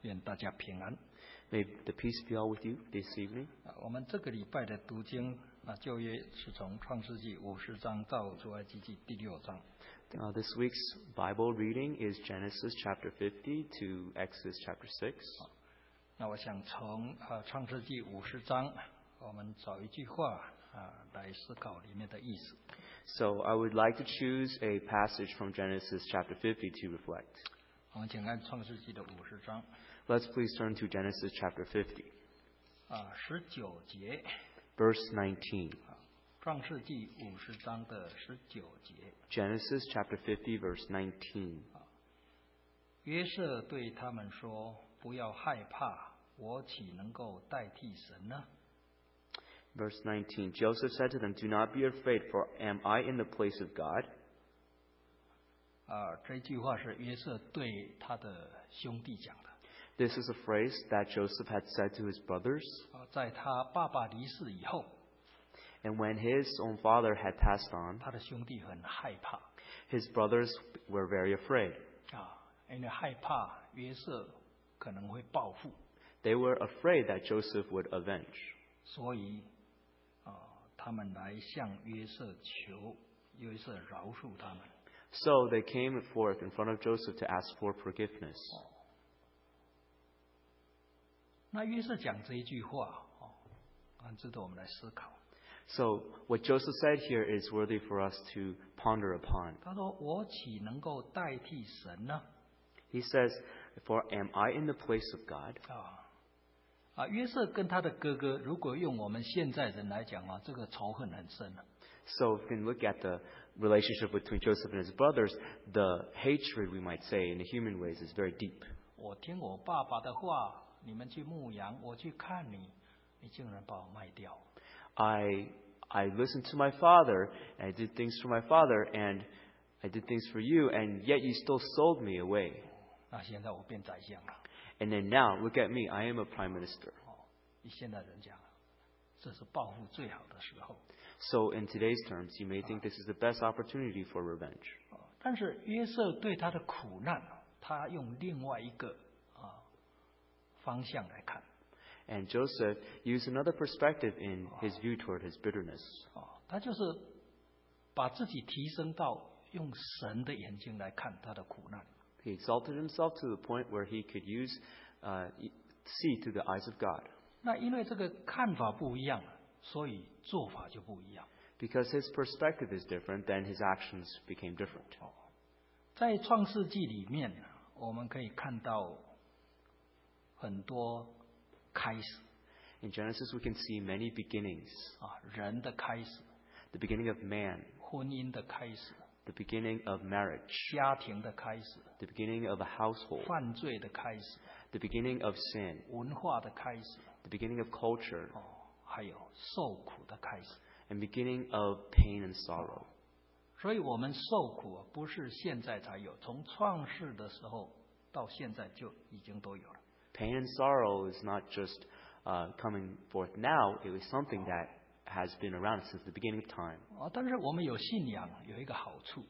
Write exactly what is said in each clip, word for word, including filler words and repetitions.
愿大家平安。 May the peace be all with you this evening. 我们这个礼拜的读经啊，旧约是从创世纪五十章到出埃及记第六章。 Uh, this week's Bible reading is Genesis chapter fifty to Exodus chapter six. 那我想从啊创世纪五十章，我们找一句话啊来思考里面的意思。 So I would like to choose a passage from Genesis chapter fifty to reflect. 我们请看创世纪的五十章。 Let's please turn to Genesis chapter fifty. 啊，十九节。 Verse nineteen. 创世纪五十章的十九节。 Genesis chapter fifty, verse nineteen. 约瑟对他们说：“不要害怕，我岂能够代替神呢？” Verse nineteen. Joseph said to them, "Do not be afraid, for am I in the place of God?" 啊，这句话是约瑟对他的兄弟讲的。 This is a phrase that Joseph had said to his brothers. 啊，在他爸爸离世以后， And when his own father had passed on, 他的兄弟很害怕 his brothers were very afraid. 啊，因为害怕约瑟可能会报复， They were afraid that Joseph would avenge. 所以啊，他们来向约瑟求约瑟饶恕他们。 So they came forth in front of Joseph to ask for forgiveness. 那约瑟讲这一句话，哦，很值得我们来思考。 So what Joseph said here is worthy for us to ponder upon. 他说：“我岂能够代替神呢？” He says, "For am I in the place of God?" 啊啊，约瑟跟他的哥哥，如果用我们现在人来讲啊，这个仇恨很深啊。 So if we can look at the relationship between Joseph and his brothers, the hatred, we might say, in the human ways is very deep. 我听我爸爸的话，你们去牧羊，我去看你，你竟然把我卖掉。 I I listened to my father, and I did things for my father, and I did things for you, and yet you still sold me away. 那现在我变宰相了。 And then now, look at me, I am a prime minister. 哦，以现在人讲，这是报复最好的时候。 So in today's terms, you may think this is the best opportunity for revenge. 哦，但是约瑟对他的苦难，他用另外一个啊方向来看。 And Joseph used another perspective in his view toward his bitterness. 哦，他就是把自己提升到用神的眼睛来看他的苦难。 He exalted himself to the point where he could use, uh, see through the eyes of God. 那因为这个看法不一样，所以做法就不一样。 Because his perspective is different, then his actions became different. 在创世纪里面，我们可以看到很多开始 In Genesis, we can see many beginnings. 啊，人的开始， The beginning of man, 婚姻的开始， the beginning of marriage, 家庭的开始， the beginning of a household, 犯罪的开始， the beginning of sin, 文化的开始， the beginning of culture, 哦，还有受苦的开始。 and beginning of pain and sorrow. 所以我们受苦啊，不是现在才有，从创世的时候到现在就已经都有了。 Pain and sorrow is not just uh, coming forth now, it was something that has been around since the beginning of time. 啊，但是我们有信仰，有一个好处，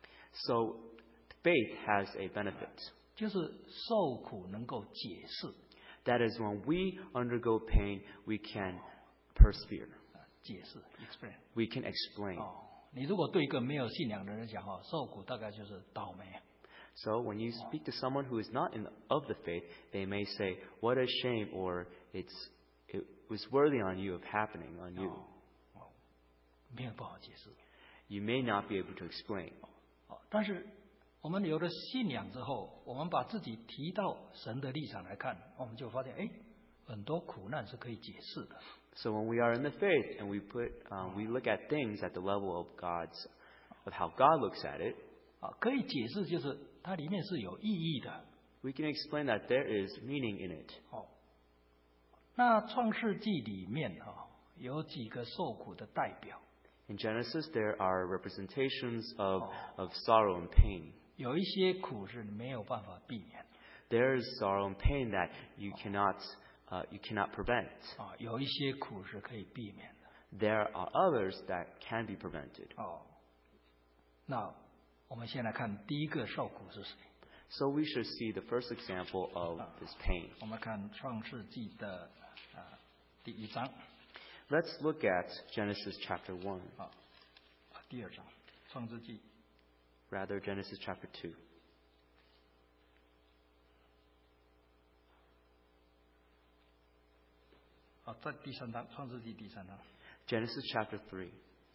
So faith has a benefit. 就是受苦能够解释， That is, when we undergo pain, we can persevere. 啊，解释 explain。 We can explain. 哦，你如果对一个没有信仰的人讲哦，受苦大概就是倒霉。 So when you speak to someone who is not in the, of the faith, they may say, "What a shame," or "It's it was worthy on you of happening on you." 哦，没有办法解释。 You may not be able to explain. 哦，但是我们有了信仰之后，我们把自己提到神的立场来看，我们就发现，哎，很多苦难是可以解释的。 So when we are in the faith and we put uh, we look at things at the level of God's of how God looks at it, 啊，可以解释就是它里面是有意义的。 we can explain that there is meaning in it. 哦，那创世纪里面啊，有几个受苦的代表， In Genesis, there are representations of, of sorrow and pain. 有一些苦是没有办法避免 There is sorrow and pain that you cannot uh, you cannot prevent. 啊，有一些苦是可以避免的。 There are others that can be prevented. 哦，那我们先来看第一个受苦是谁？ So we should see the first example of this pain. 我们看创世纪的啊、第一章 Let's look at Genesis chapter one, 啊、第二章创世纪 rather Genesis chapter two. 啊、在第三章创世纪第三章 Genesis chapter three,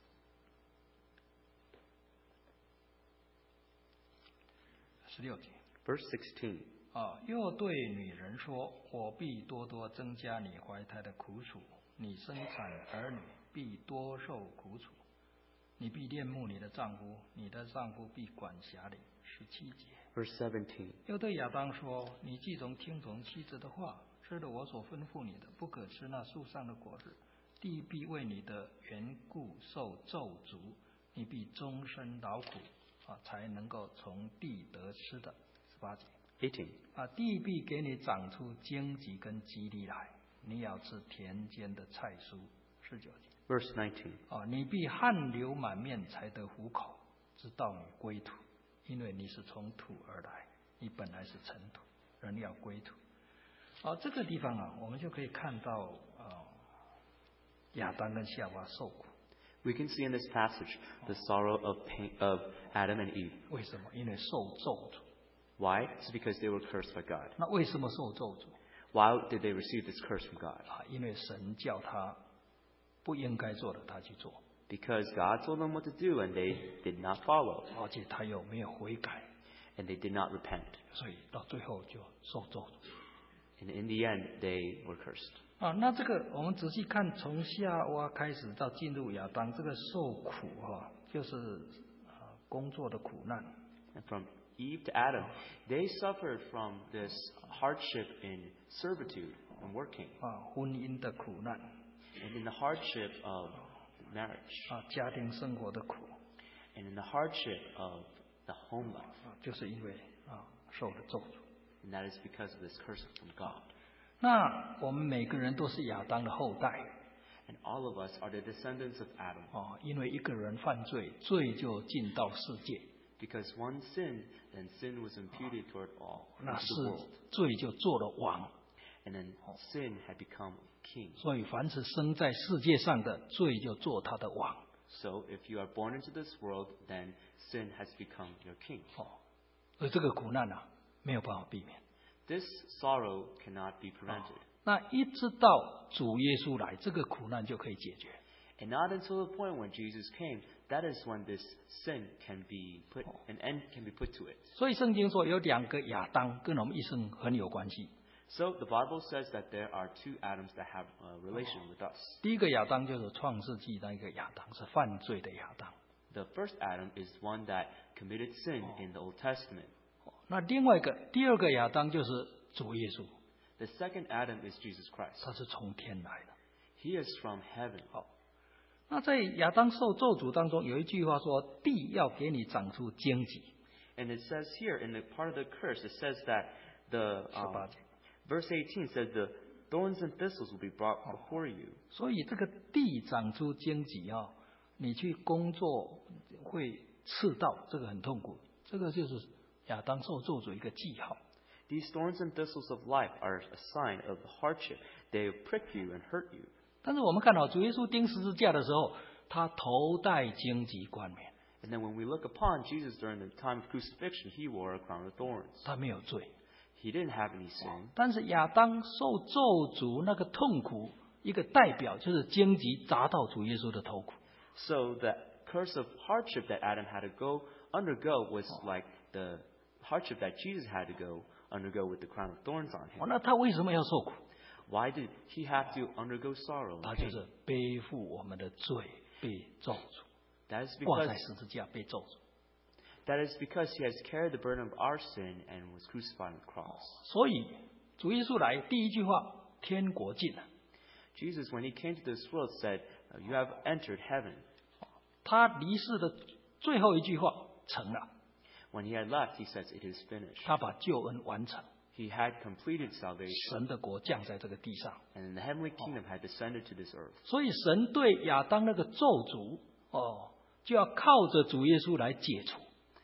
十六节 verse sixteen. 啊，又对女人说：“我必多多增加你怀胎的苦楚，你生产儿女必多受苦楚，你必恋慕你的丈夫，你的丈夫必管辖你。”十七节。 Verse seventeen. 又对亚当说：“你既从听从妻子的话，吃了我所吩咐你的，不可吃那树上的果子，地必为你的缘故受咒诅，你必终身劳苦啊，才能够从地得吃的。”十八节。 eighteen. 啊，地必给你长出荆棘跟棘藜来，你要吃田间的菜蔬。十九节。 Verse nineteen. 啊，你必汗流满面才得糊口，直到你归土，因为你是从土而来，你本来是尘土，人要归土。啊，这个地方啊，我们就可以看到啊，亚当跟夏娃受苦。 We can see in this passage the sorrow of pain of Adam and Eve. 为什么？因为受咒诅。 Why? It's because they were cursed by God. 那为什么受咒诅？ Why did they receive this curse from God? 啊，因为神叫他不应该做的，他去做， Because God told them what to do and they did not follow. 而且他又没有悔改， And they did not repent. 所以到最后就受咒诅。 And in the end, they were cursed. 啊，那这个我们仔细看，从夏娃开始到进入亚当，这个受苦哈、啊，就是啊工作的苦难。 And from Eve to Adam, they suffered from this hardship in servitude and working. 啊，婚姻的苦难， And in the hardship of marriage. 啊，家庭生活的苦， And in the hardship of the home life. 啊，就是因为啊受了咒诅。 And that is because of this curse from God. 那我们每个人都是亚当的后代， And all of us are the descendants of Adam. 啊，因为一个人犯罪，罪就进到世界， Because one sinned, then sin was imputed toward all, 那 into 是 the world. 罪就做了王。 And then sin had become king. 所以凡是生在世界上的，罪就做他的王。 So if you are born into this world, then sin has become your king. 哦，而这个苦难啊，没有办法避免。 This sorrow cannot be prevented. 那一直到主耶稣来，这个苦难就可以解决。 And not until the point when Jesus came, that is when this sin can be put, an end can be put to it. 所以圣经说有两个亚当跟我们一生很有关系。 So the Bible says that there are two Adams that have a relation with us. 第一个亚当就是创世纪那个亚当，是犯罪的亚当。 The first Adam is one that committed sin in the Old Testament. 那另外一个第二个亚当就是主耶稣， The second Adam is Jesus Christ. 他是从天来的。 He is from heaven. 好，那在亚当受咒诅当中有一句话说：“地要给你长出荆棘。 And it says here in the part of the curse, it says that the um, 十八节 verse eighteen says the thorns and thistles will be brought before you. 所以这个地长出荆棘啊，你去工作会刺到，这个很痛苦。这个就是亚当受咒诅一个记号。 These thorns and thistles of life are a sign of hardship. They prick you and hurt you. 但是我们看到主耶稣钉十字架的时候，他头戴荆棘冠冕， And then when we look upon Jesus during the time of crucifixion, he wore a crown of thorns. 他没有罪。 He didn't have any sin. 但是亚当受咒诅那个痛苦，一个代表就是荆棘砸到主耶稣的头骨。 So the curse of hardship that Adam had to go undergo was like the hardship that Jesus had to go undergo with the crown of thorns on 哦， him. 那他为什么要受苦？ Why did he have to undergo sorrow 他 and 就 pain? 是背负我们的罪，被咒诅， That is 挂 because 在十字架被咒诅。 that is because he has carried the burden of our sin and was crucified on the cross. 所以主耶稣来第一句话，天国近了。 Jesus, when he came to this world, said, "You have entered heaven." 他离世的最后一句话成了， When he had left, he says, "It is finished." 他把救恩完成， He had completed salvation, 神的国降在这个地上。 and the heavenly kingdom had descended to this earth. 所以神对亚当那个咒诅哦，就要靠着主耶稣来解除。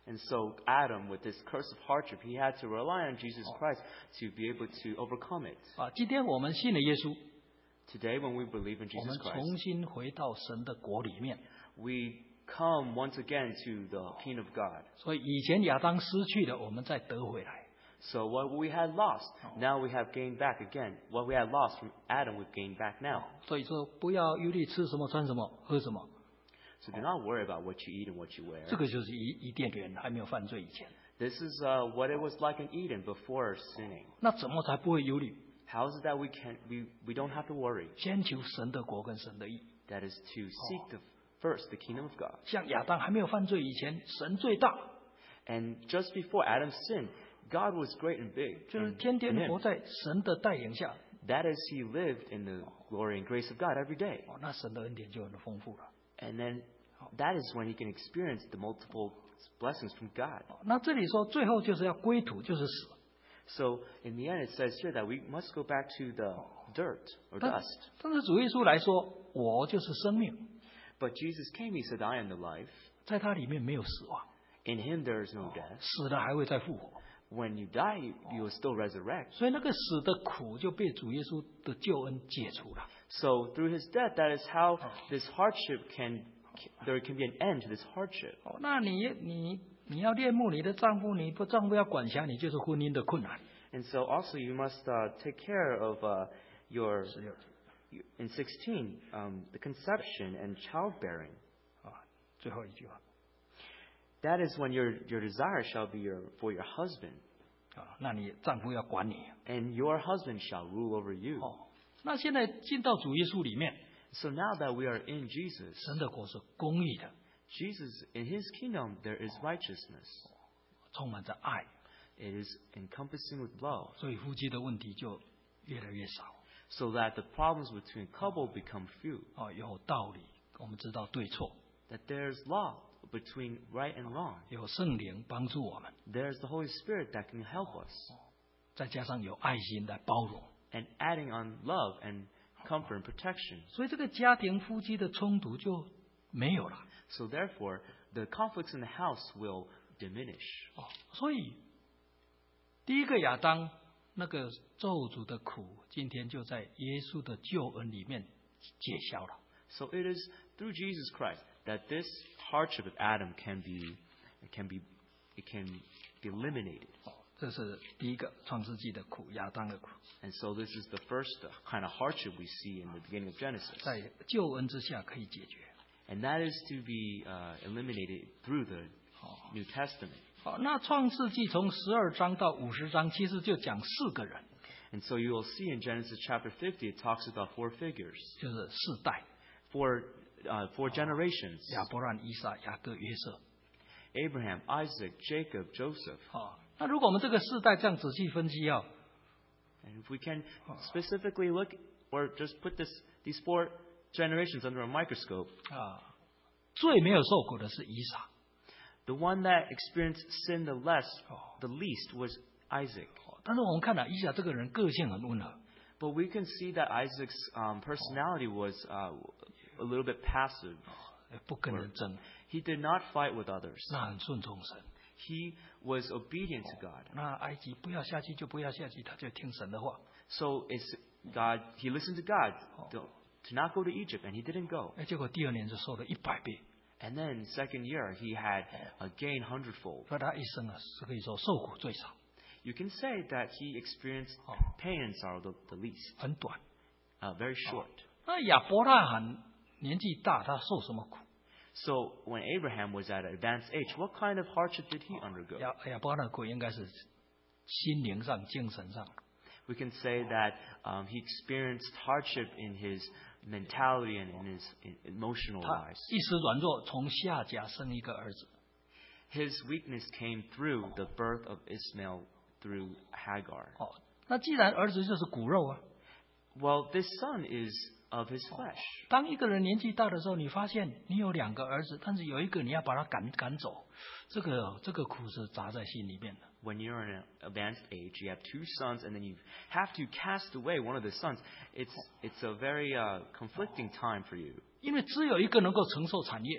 And so Adam, with this curse of hardship, he had to rely on Jesus Christ to be able to overcome it. 啊，今天我们信了耶稣， Today, when we believe in 我们 Jesus 重 Christ, 新回到神的国里面。 we come once again to the kingdom of God. 所以以前亚当失去的，我们再得回来。 So what we had lost, now we have gained back again. What we had lost from Adam, we've gained back now. 所以说，不要忧虑吃什么、穿什么、喝什么， So do not worry about what you eat and what you 这 wear. 个就是伊伊甸园还没有犯罪以前。 This is uh, what it was like in Eden before sinning. 那怎么才不会忧虑？ How is it that we can we, we don't have to worry? 先求神的国跟神的义。 That is to seek the, first the kingdom of God. 像亚当还没有犯罪以前，神最大， And just before Adam sinned, God was great and big. 就是 in- 天 in 天 him. 活在神的带领下。 That is, he lived in the glory and grace of God every day. 哦，那神的恩典就很丰富了。 And then that is when he can experience the multiple blessings from God. 哦那这里说最后就是要归土，就是死。 So in the end, it says here that we must go back to the dirt or 但 dust. 但是主耶稣来说，我就是生命， But Jesus came, he said, I am the life. 在他里面没有死亡， In him there is no death. 死了还会再复活。 When you die, you, you will still resurrect. 所以那个死的苦就被主耶稣的救恩解除了。 So through his death, that is how this hardship can, there can be an end to this hardship. 哦，那你你你要恋慕你的丈夫，你不丈夫要管辖你，就是婚姻的困难。 And so also you must uh, take care of uh, your, 十六 in sixteen, um, the conception and childbearing. 啊，最后一句话 That is when your, your desire shall be your, for your husband, 啊，那你丈夫要管你。 and your husband shall rule over you. 哦，那现在进到主耶稣里面， So now that we are in Jesus, 神的国是公义的， Jesus, in his kingdom, there is righteousness. 充满着爱， It is encompassing with love, 所以夫妻的问题就越来越少。 so that the problems between couple become few. 哦，有道理，我们知道对错， That there's law between right and wrong. 有圣灵帮助我们， There's the Holy Spirit that can help us. 再加上有爱心来包容， And adding on love and comfort and protection. 所以这个家庭夫妻的冲突就没有了。 So therefore, the conflicts in the house will diminish. 哦，所以第一个亚当那个咒诅的苦，今天就在耶稣的救恩里面解消了。 So it is through Jesus Christ that this hardship of Adam can be, it can be, it can be eliminated. 哦，这是第一个创世纪的苦，亚当的苦， And so this is the first kind of hardship we see in the beginning of Genesis. 在救恩之下可以解决。 And that is to be uh, eliminated through the 哦， New Testament. 好，那创世纪从十二章到五十章，其实就讲四个人， And so you will see in Genesis chapter fifty, it talks about four figures, 就是四代： four, uh, four generations. 亚伯兰、以撒、雅各、约瑟。 Abraham, Isaac, Jacob, Joseph. 好，那如果我们这个四代这样仔细分析啊， And if we can specifically look or just put this, these four generations under a microscope, 啊，最没有受苦的是以撒。 the one that experienced sin the less, Oh. the least was Isaac. 但是我们看到、以撒这个人个性很温和， But we can see that Isaac's um, personality was uh, a little bit passive. 不跟人争， He did not fight with others. 那很顺从神。 He was obedient to God. 那埃及不要下去就不要下去，他就听神的话。 So it's God. He listened to God to, to not go to Egypt, and he didn't go. 哎，结果第二年就受了一百倍， And then second year, he had a gain hundredfold. 所以他一生啊是可以说受苦最少， You can say that he experienced Oh. pain and sorrow the, the least, 很短。 uh, very short. 那亚伯拉罕年纪大，他受什么苦？ So when Abraham was at an advanced age, what kind of hardship did he undergo? 亚亚伯拉罕的苦应该是心灵上、精神上。 We can say that um, he experienced hardship in his mentality and in his in- emotional 他 lives. 一时软弱，从夏甲生一个儿子。 His weakness came through the birth of Ishmael through Hagar. 哦，那既然儿子就是骨肉啊， Well, this son is of his flesh. 当一个人年纪大的时候，你发现你有两个儿子，但是有一个你要把他赶赶走，这个这个苦是砸在心里面的。 When you're in an advanced age, you have two sons, and then you have to cast away one of the sons. It's it's a very uh, conflicting time for you, 因为只有一个能够承受产业，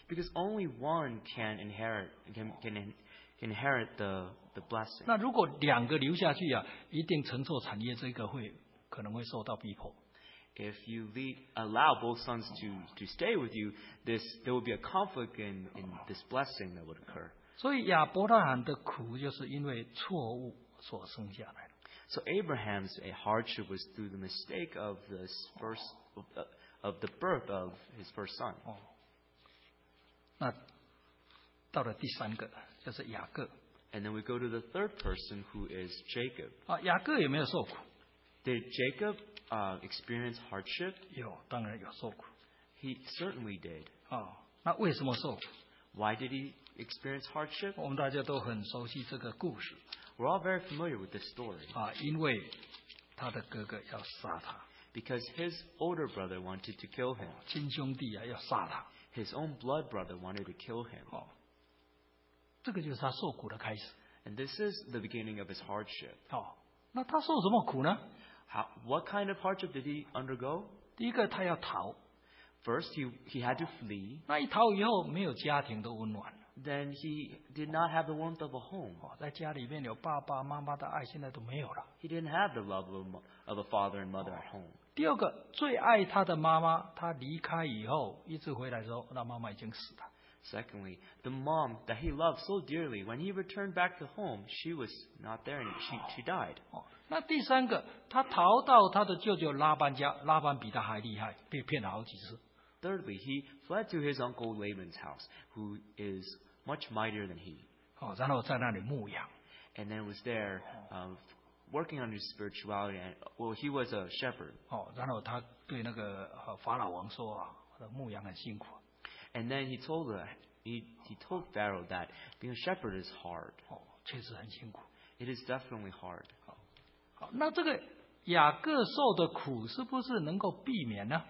Because only one can inherit can, can in- inherit the, the blessing. 那如果两个留下去啊，一定承受产业，这个会可能会受到逼迫。 If you lead, allow both sons to, to stay with you, this there will be a conflict in, in this blessing that would occur. 所以亚伯拉罕的苦，就是因为错误所生下来的。 So Abraham's a hardship was through the mistake of this first of, uh, of the birth of his first son. 哦，那到了第三个，就是雅各 And then we go to the third person, who is Jacob. 啊，雅各有没有受苦？ Did Jacob uh, experience hardship? 有，当然有受苦 He certainly did. 啊。那为什么受苦？ Why did he experience hardship? 我们大家都很熟悉这个故事 We're all very familiar with this story 啊，因为他的哥哥要杀他， because his older brother wanted to kill him. 亲兄弟啊要杀他， His own blood brother wanted to kill him. 哦，这个就是他受苦的开始。 And this is the beginning of his hardship. 哦，那他受什么苦呢？ How, what kind of hardship did he undergo? 第一个，他要逃， First, he, he had to flee. 那一逃以后，没有家庭的温暖。 Then he did not have the warmth of a home. 哦，在家里面有爸爸妈妈的爱，现在都没有了。 He didn't have the love of, a mo- of a father and mother at home. 第二个，最爱他的妈妈，他离开以后，一直回来的时候，那妈妈已经死了。 Secondly, the mom that he loved so dearly, when he returned back to home, she was not there and she, she died. 哦，那第三个，他逃到他的舅舅拉班家，拉班比他还厉害，被骗了好几次。 Thirdly, he fled to his uncle Laban's house, who is much mightier than he, 哦，然后在那里牧养。 and then was there um, working on his spirituality. And, well, he was a shepherd. 哦，然后他对那个呃法老王说啊，我的牧羊很辛苦。 And then he told the, he, he told Pharaoh that being a shepherd is hard. 哦，确实很辛苦。 It is definitely hard. 好，那这个雅各受的苦是不是能够避免呢？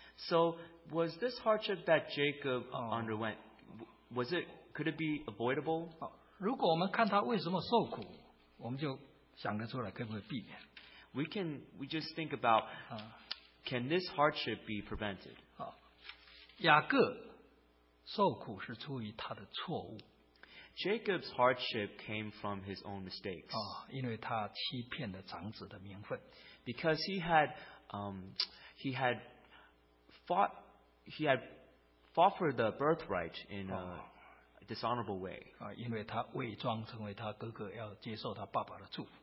So was this hardship that Jacob Oh. underwent, w- was it, could it be avoidable? 好，如果我们看他为什么受苦，我们就想得出来可不可以避免 We can, we just think about, 啊？ can this hardship be prevented? 好，雅各受苦是出于他的错误 Jacob's hardship came from his own mistakes 啊，因为他欺骗了长子的名分 because he had, um, he had fought, he had fought for the birthright in a dishonorable way. 啊，因为他伪装成为他哥哥，要接受他爸爸的祝福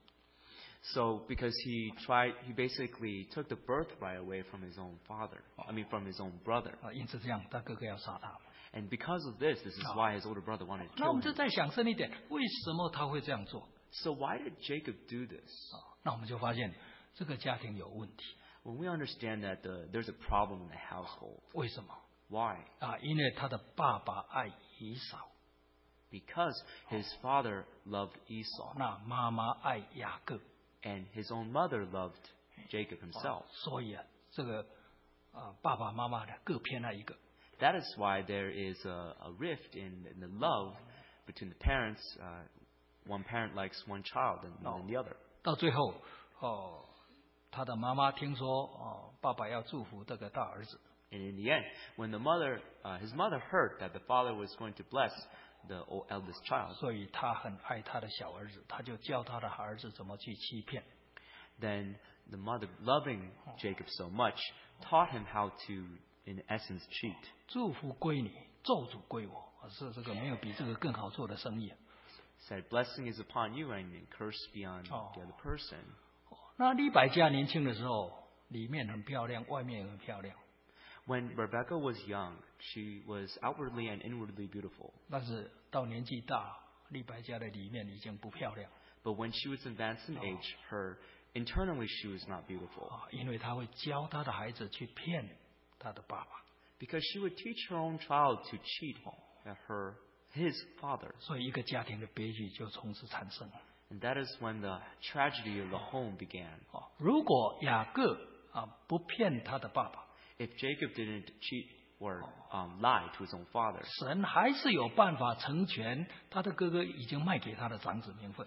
So because he tried, he basically took the birthright away from his own father. I mean, from his own brother. 啊，因此这样他哥哥要杀他。 And because of this, this is Oh. why his older brother wanted to 那我 kill 们就 him. 再想深一点，为什么他会这样做 So why did Jacob do this? 啊？那我们就发现这个家庭有问题， When we understand that the, there's a problem in the household, 为什么 why? 啊？因为他的爸爸爱以扫， Because his father loved Esau 那妈妈爱雅各， and his own mother loved Jacob himself. 所以啊，这个啊爸爸妈妈的各偏爱一个。 That is why there is a, a rift in, in the love between the parents. Uh, one parent likes one child and, Oh. and the other. 到最后哦，他的妈妈听说哦，爸爸要祝福这个大儿子， And in the end, when the mother, uh, his mother heard that the father was going to bless the o- eldest child, 所以他很爱他的小儿子，他就教他的儿子怎么去欺骗。 then the mother, loving Jacob so much, taught him how to, in essence, cheat. 祝福归你，咒诅归我，是这个没有比这个更好做的生意。 Said, blessing is upon you and curse be on Oh. the other person. 那利百加年轻的时候，里面很漂亮，外面也很漂亮， When Rebecca was young, she was outwardly and inwardly beautiful. 但是到年纪大，利百加的里面已经不漂亮 But when she was advanced in age, her internally she was not beautiful. 啊，因为他会教他的孩子去骗他的爸爸， Because she would teach her own child to cheat at her, his father. 所以一个家庭的悲剧就从此产生了。 And that is when the tragedy of the home began. 哦，如果雅各啊不骗他的爸爸， If Jacob didn't cheat or um, lie to his own father, 神还是有办法成全他的哥哥已经卖给他的长子名分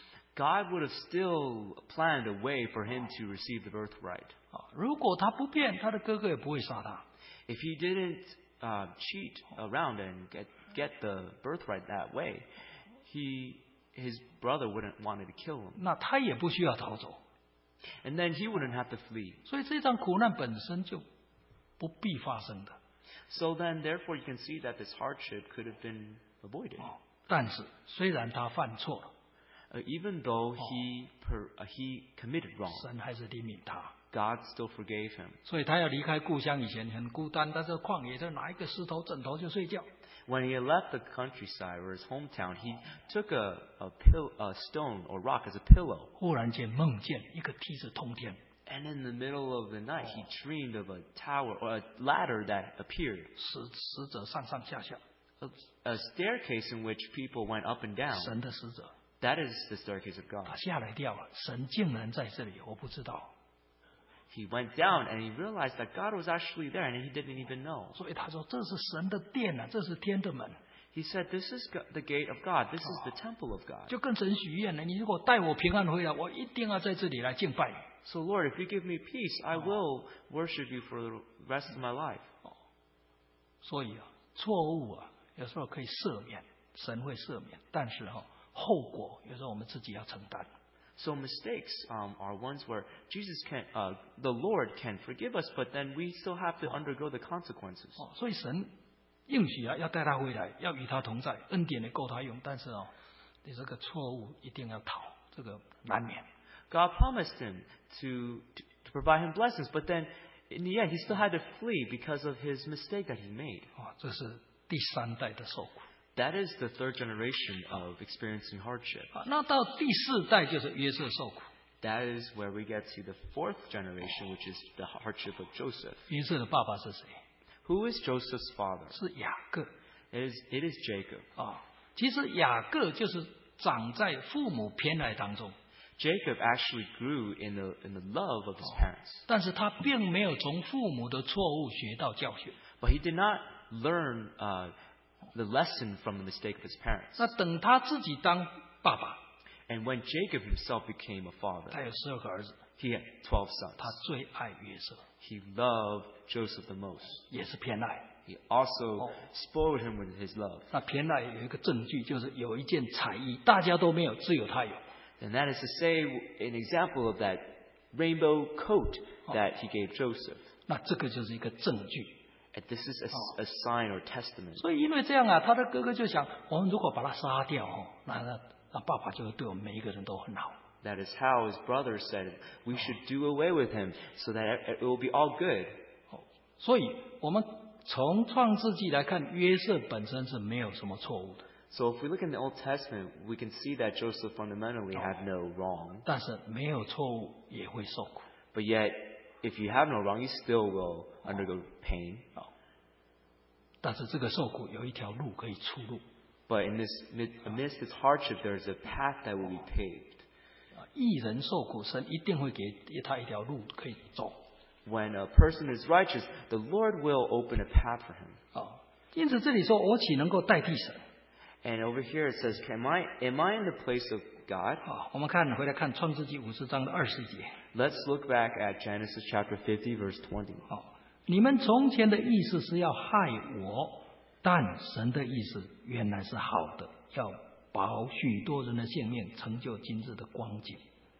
God would have still planned a way for him to receive the birthright. 啊。如果他不骗，他的哥哥也不会杀他。 If he didn't uh, cheat around and get get the birthright that way, he his brother wouldn't wanted to kill him, 那他也不需要逃走。 and then he wouldn't have to flee. 所以这场苦难本身就不必发生的。 So then, therefore, you can see that this hardship could have been avoided. 哦，但是虽然他犯错了， Uh, even though he per, uh, he committed wrong, 神还是怜悯他。 God still forgave him. 所以他要离开故乡以前很孤单，但是旷野就拿一个石头枕头就睡觉。 When he left the countryside or his hometown, he took a a, pill, a stone or rock as a pillow. 忽然间梦见一个梯子通天， And in the middle of the night, he dreamed of a tower or a ladder that appeared, 使使者上上下下， a, a staircase in which people went up and down. 神的使者， That is the staircase of God. 他吓了一跳了，神竟然在这里，我不知道。 He went down and he realized that God was actually there, and he didn't even know. 所以他说这是神的殿啊，这是天的门， He said, "This is go- the gate of God. This is the temple of God." 就跟神许愿了。你如果带我平安回来，我一定要在这里来敬拜你。 So Lord, if you give me peace, I will worship you for the rest of my life. 所以啊，错误啊，有时候可以赦免，神会赦免，但是哈、后果有时候我们自己要承担。 So mistakes um, are ones where Jesus can, uh, the Lord can forgive us, but then we still have to undergo the consequences. 哦，所以神应许啊，要带他回来，要与他同在，恩典也够他用。但是哦，你这个错误一定要逃，这个难免。 God promised him to, to to provide him blessings, but then in the end, he still had to flee because of his mistake that he made. 哦，这是第三代的受苦。 That is the third generation of experiencing hardship. 啊，那到第四代就是约瑟受苦。 That is where we get to the fourth generation, which is the hardship of Joseph. 约瑟的爸爸是谁？ Who is Joseph's father? 是雅各 It is, it is Jacob. 啊。其实雅各就是长在父母偏爱当中， Jacob actually grew in the, in the love of his parents. 但是他并没有从父母的错误学到教训。 But he did not learn uh, the lesson from the mistake of his parents. 那等他自己当爸爸， And when Jacob himself became a father, 他有十二个儿子， he had twelve sons. 他最爱约瑟， He loved Joseph the most. 也是偏爱。 He also Oh. spoiled him with his love. 那偏爱有一个证据，就是有一件彩衣，大家都没有，只有他有。 And that is to say, an example of that rainbow coat that he gave Joseph. 那这个就是一个证据。 And this is a, a sign or testament. 所以因为这样啊，他的哥哥就想，我们如果把他杀掉哦，那那那爸爸就会对我们每一个人都很好。 That is how his brothers said we should do away with him so that it will be all good. 所以我们从创世纪来看，约瑟本身是没有什么错误的， So if we look in the Old Testament, we can see that Joseph fundamentally had no wrong. 但是没有错误也会受苦。 But yet, if you have no wrong, you still will undergo pain. 但是这个受苦有一条路可以出路。 But in this, amidst this hardship, there is a path that will be paved. 啊，义人受苦，神一定会给他一条路可以走。 When a person is righteous, the Lord will open a path for him. 啊，因此这里说，我岂能够代替神？ And over here it says, Am I, am I in the place of God? 啊，我们看回来看创世纪五十章的二十节。 Let's look back at Genesis chapter fifty, verse twenty. 啊，你们从前的意思是要害我，但神的意思原来是好的，要保许多人的性命，成就今日的光景。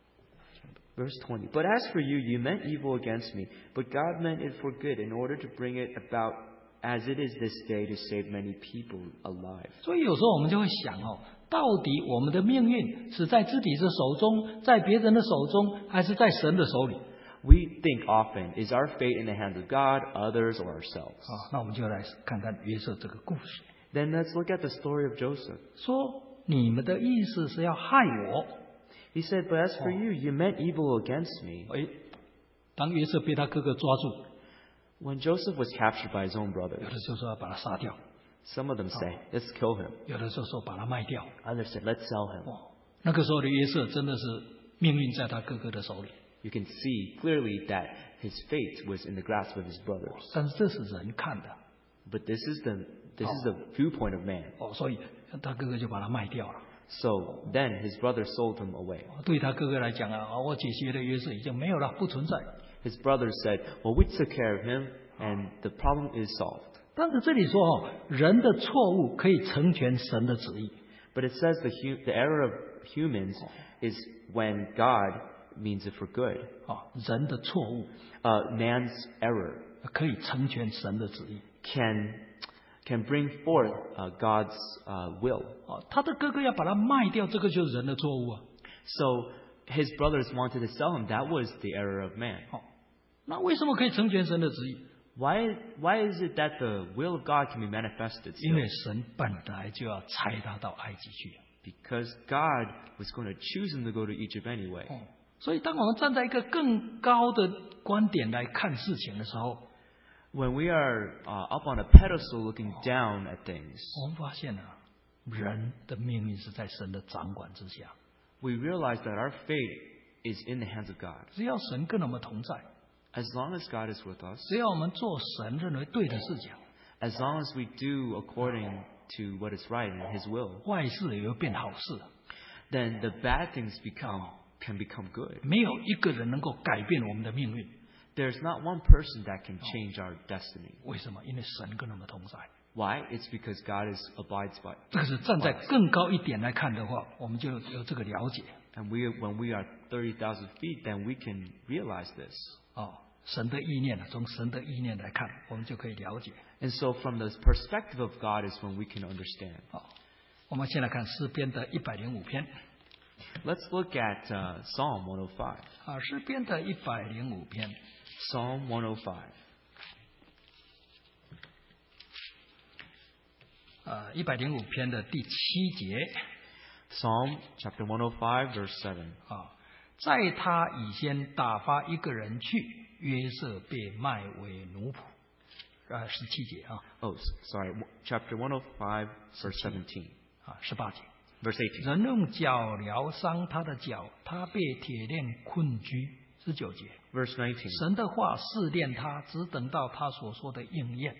Verse twenty. But as for you, you meant evil against me, but God meant it for good in order to bring it about as it is this day to save many people alive. 所以有时候我们就会想哦，到底我们的命运是在自己的手中，在别人的手中，还是在神的手里？ We think often, is our fate in the hands of God, others, or ourselves? 啊，那我们就来看看约瑟这个故事。 Then let's look at the story of Joseph. 说你们的意思是要害我。 He said, But as for you, you meant evil against me. 哎，当约瑟被他哥哥抓住， When Joseph was captured by his own 有 brothers, 的就说要把他杀掉， some of them say, Let's kill him. 有的就说把他卖掉。 Others said, Let's sell him. 哦，那个时候的约瑟真的是命运在他哥哥的手里， You can see clearly that his fate was in the grasp of his brothers. 但是这是人看的 But this is the this is the viewpoint of man. 哦，所以他哥哥就把他卖掉了。 So then his brothers sold him away. 对他哥哥来讲啊，啊，我解决的约瑟已经没有了，不存在。 His brothers said, Well, we took care of him, and the problem is solved. 但是这里说哦，人的错误可以成全神的旨意。 But it says the hu- the error of humans is when God means it for good. 啊，人的错误 Uh, man's error 可以成全神的旨意。 can can bring forth uh, God's uh, will. 啊，他的哥哥要把他卖掉，这个就是人的错误啊。 So his brothers wanted to sell him. That was the error of man. 好，那为什么可以成全神的旨意？ Why why is it that the will of God can be manifested 因 still? 为神本来就要差他到埃及去。 Because God was going to choose him to go to Egypt anyway. 哦，所以当我们站在一个更高的观点来看事情的时候， When we are uh, up on a pedestal looking down at things, 我们发现啊，人的命运是在神的掌管之下。 we realize that our fate is in the hands of God. 只要神跟我们同在， As long as God is with us, 只要我们做神认为对的事情， as long as we do according to what is right in His will, 坏事也会变好事。 then the bad things become can become good. 没有一个人能够改变我们的命运。 There's not one person that can change our destiny. 为什么？因为神跟我们同在。 Why? It's because God is abides by. 这个是站在更高一点来看的话，我们就有这个了解。 And we, when we are thirty thousand feet, then we can realize this. 哦，神的意念，从神的意念来看，我们就可以了解。 And so, from the perspective of God, is when we can understand. 好，我们先来看诗篇的一百零五篇。 Let's look at uh, Psalm one oh five. 啊，诗篇的一百零五篇， Psalm one oh five. 啊，一百零五篇的第七节。 Psalm chapter one oh five, verse seven. 啊，在他以先打发一个人去，约瑟被卖为奴仆。啊，十七节啊， Oh, s- sorry. w- Chapter one oh five, verse seventeen. 啊，十八节。 Verse eighteen. 人用脚疗伤他的脚，他被铁链困居。十九节， Verse nineteen. 神的话试炼他，只等到他所说的应验。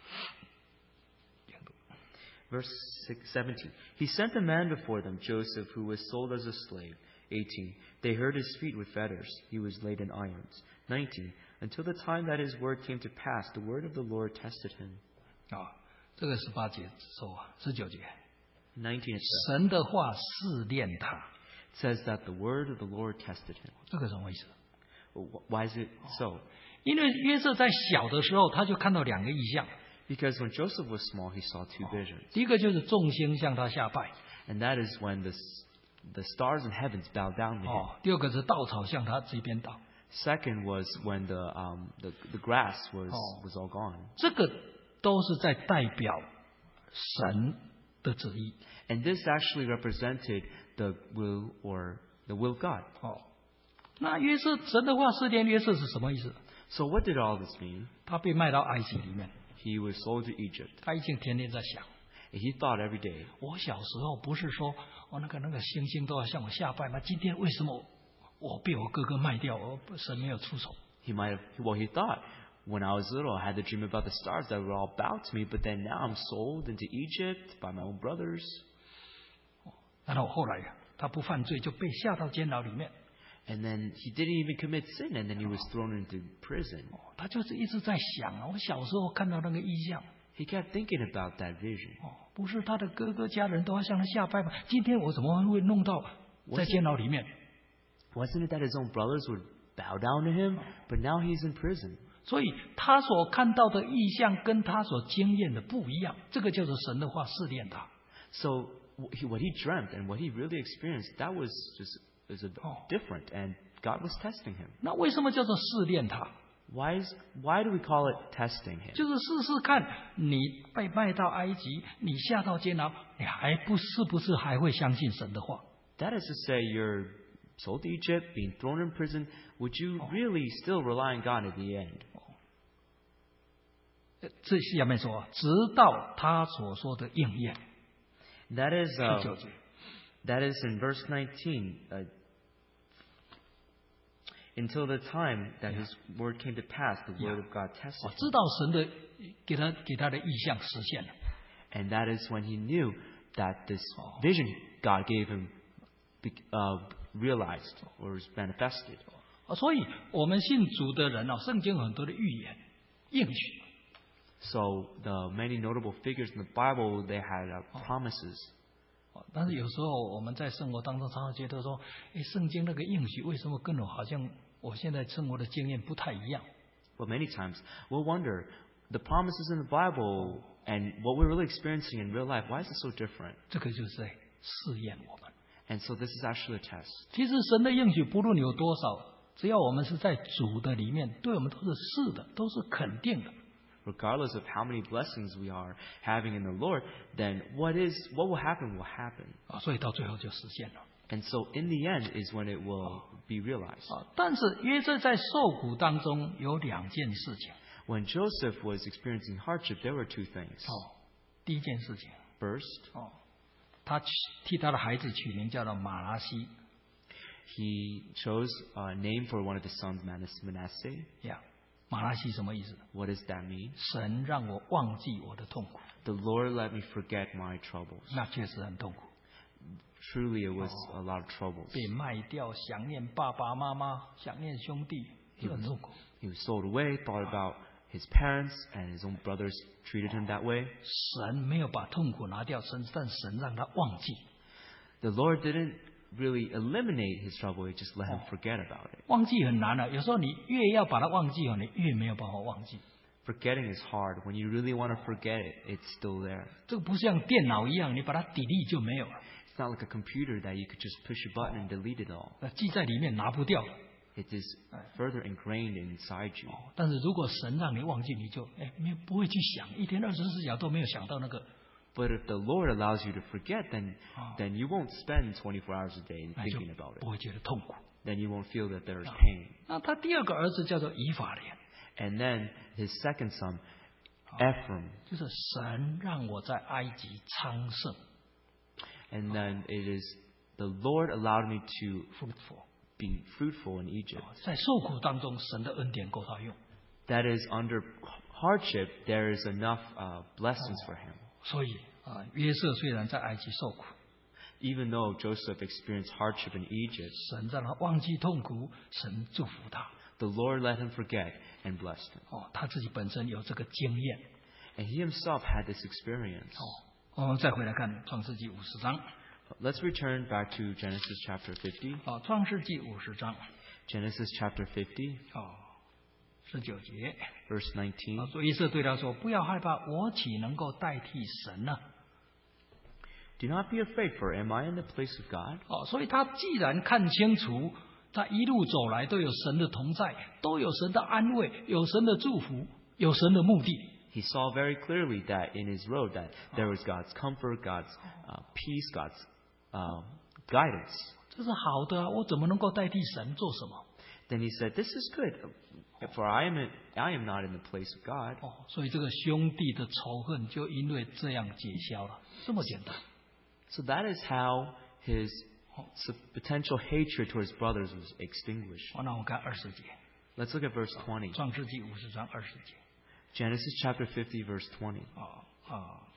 Verse six, seventeen. He sent a man before them, Joseph, who was sold as a slave. eighteen. They hurt his feet with fetters. He was laid in irons. nineteen. Until the time that his word came to pass, the word of the Lord tested him. 啊，这个十八节说啊，十九节， nineteen. It says, 神的话试炼他， it says that the word of the Lord tested him. 这个什么意思？ Wh- Why is it so? 因为约瑟在小的时候，他就看到两个异象， Because when Joseph was small, he saw two visions. 第一个就是众星向他下拜， And that is when the, s- the stars in heavens bowed down to him. 哦，第二个是稻草向他这边倒， Second was when the, um, the, the grass was, Oh. was all gone. 这个都是在代表神的旨意。 And this actually represented the will or the will of God. 哦，那约瑟神的话试炼约瑟是什么意思？ So what did all this mean? 他被卖到埃及里面， He was sold to Egypt. 他已经天天在想， And he thought every day, 我小时候不是说哦那个那个星星都要向我下拜吗？今天为什么我被我哥哥卖掉？我神没有出手。 he might have, well, he thought, when I was little, I had the dream about the stars that were all bow to me, but then now I'm sold into Egypt by my own brothers. 然后后来他不犯罪，就被下到监牢里面。 And then he didn't even commit sin, and then he was thrown into prison. 他就是一直在想啊，我小时候看到那个异象， He kept thinking about that vision. 哦，不是他的哥哥家人都要向他下拜吗？今天我怎么会弄到在监牢里面？ Wasn't it that his own brothers would bow down to him? But now he's in prison. 所以他所看到的异象跟他所经验的不一样，这个就是神的话试炼他。 So wh- he- what he dreamt and what he really experienced, that was just was a bit Oh. different, and God was testing him. 那为什么叫做试炼他？ Why is why do we call it testing him? 就是试试看，你被卖到埃及，你下到监牢，你还不是不是还会相信神的话？ That is to say, you're sold to Egypt, being thrown in prison. Would you really still rely on God at the end? 呃这下面说，直到他所说的应验。 That is 十 uh, 九节， that is in verse nineteen. Uh, until the time that His word came to pass, the word of God 哦 tested him. 知道神的给他给他的意象实现了。 And that is when he knew that this vision God gave him be- uh, realized or was manifested. 啊，所以我们信主的人啊，圣经有很多的预言、应许。 So the many notable figures in the Bible, they had uh, promises. 但是有时候我们在生活当中常常觉得说，诶，圣经那个应许为什么跟我好像我现在生活的经验不太一样？ But many times we'll wonder, the promises in the Bible and what we're really experiencing in real life, why is it so different? 这个就是在试验我们。 And so this is actually a test. 其实神的应许不论有多少，只要我们是在主的里面，对我们都是是的，都是肯定的。 Regardless of how many blessings we are having in the Lord, then what is what will happen will happen. 啊，所以到最后就实现了。 And so in the end is when it will be realized. 啊，但是约瑟在受苦当中有两件事情。 When Joseph was experiencing hardship, there were two things. 哦，第一件事情， First, 哦，他取替他的孩子取名叫做马拉西 he chose a name for one of his sons, Manas- Manasseh. 呀。马拉西什么意思？ What does that mean? 神让我忘记我的痛苦， The Lord let me forget my troubles. 那确实很痛苦。 Truly, it was a lot of troubles. 被卖掉，想念爸爸妈妈，想念兄弟，这很痛苦。 He was sold away, thought about his parents and his own brothers treated him that way. 神没有把痛苦拿掉，神但神让他忘记。 The Lord didn't really eliminate his trouble, he just let him forget about it. 忘记很难了，有时候你越要把它忘记，你越没有办法忘记。 Forgetting is hard. When you really want to forget it, it's still there. 这个不像电脑一样，你把它 delete 就没有了。 It's not like a computer that you could just push a button and delete it all. 那记在里面拿不掉。 It is further ingrained inside you. 但是如果神让你忘记，你就哎没有不会去想，一天二十四小时都没有想到那个， But if the Lord allows you to forget, then then you won't spend twenty-four hours a day 那就 thinking about it. 不会觉得痛苦。 Then you won't feel that there is pain. 那他第二个儿子叫做以法莲， And then his second son, Ephraim. 就是神让我在埃及昌盛 And then it is the Lord allowed me to fruitful， be fruitful in Egypt. 在受苦当中，神的恩典够他用。 That is, under hardship, there is enough uh, blessings for him. 所以啊，约瑟虽然在埃及受苦， Even though Joseph experienced hardship in Egypt, 神让他忘记痛苦，神祝福他。 the Lord let him forget and blessed him. 哦，他自己本身有这个经验。 And he himself had this experience. 哦，我们再回来看创世纪五十章。 Let's return back to Genesis chapter fifty. 哦，创世纪五十章， Genesis chapter fifty, 哦，十九节。 verse 啊， nineteen. 所以约瑟对他说：“不要害怕，我岂能够代替神呢？” Do not be afraid, for am I in the place of God? 哦，所以他既然看清楚，他一路走来都有神的同在，都有神的安慰，有神的祝福，有神的目的。 He saw very clearly that in his road that there was God's comfort, God's uh, peace, God's uh, guidance. 这是好的啊，我怎么能够代替神做什么？ Then he said, "This is good, for I am in, I am not in the place of God." 哦，所以这个兄弟的仇恨就因为这样解消了，这么简单。 So that is how his s- potential hatred towards brothers was extinguished. 好，那我们看二十节， Let's look at verse twenty. 创世纪五十章二十节。 Genesis chapter fifty, verse twenty. 啊啊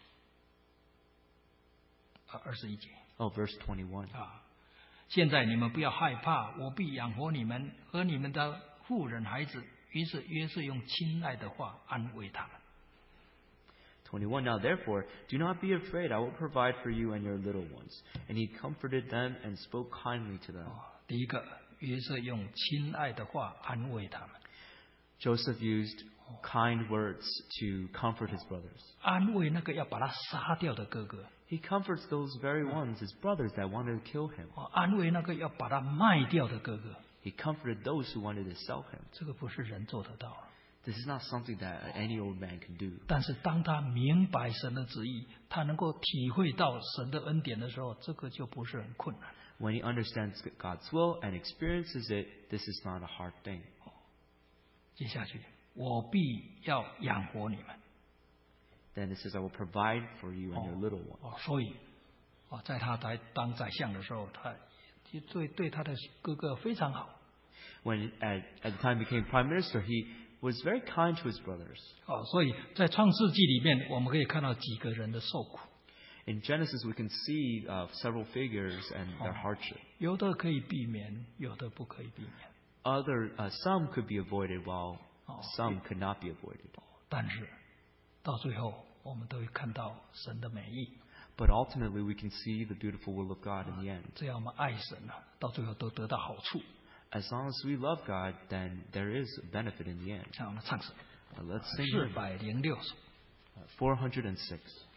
啊，二十一节 Oh, verse twenty-one. 啊！现在你们不要害怕，我必养活你们和你们的妇人孩子。于是约瑟用亲爱的话安慰他们。 twenty-one. Now therefore, do not be afraid. I will provide for you and your little ones. And he comforted them and spoke kindly to them. 哦，第一个，约瑟用亲爱的话安慰他们。 Joseph used kind words to comfort his brothers. 安慰那个要把他杀掉的哥哥， He comforts those very ones, his brothers, that wanted to kill him. 哦，安慰那个要把他卖掉的哥哥。 He comforted those who wanted to sell him. 这个不是人做得到的。 This is not something that any old man can do. 但是当他明白神的旨意，他能够体会到神的恩典的时候，这个就不是很困难。 When he understands God's will and experiences it, this is not a hard thing. 接下去，我必要养活你们。 Then it says, I will provide for you and your little ones. 哦，所以，哦，在他在当宰相的时候，他就对对他的哥哥非常好。 When at, at the time he became prime minister, he was very kind to his brothers. 哦，所以在创世纪里面，我们可以看到几个人的受苦， In Genesis, we can see uh, several figures and their hardship. 有的可以避免，有的不可以避免。 Other, uh, some could be avoided, while Oh. some could not be avoided. 但是， 到最后我们都会看到神的美意。 But ultimately, we can see the beautiful will of God in the end. 只要我们爱神啊，到最后都得到好处。 As long as we love God, then there is a benefit in the end. 像我们唱什么？ Uh, let's sing 四百零六首。 four hundred six.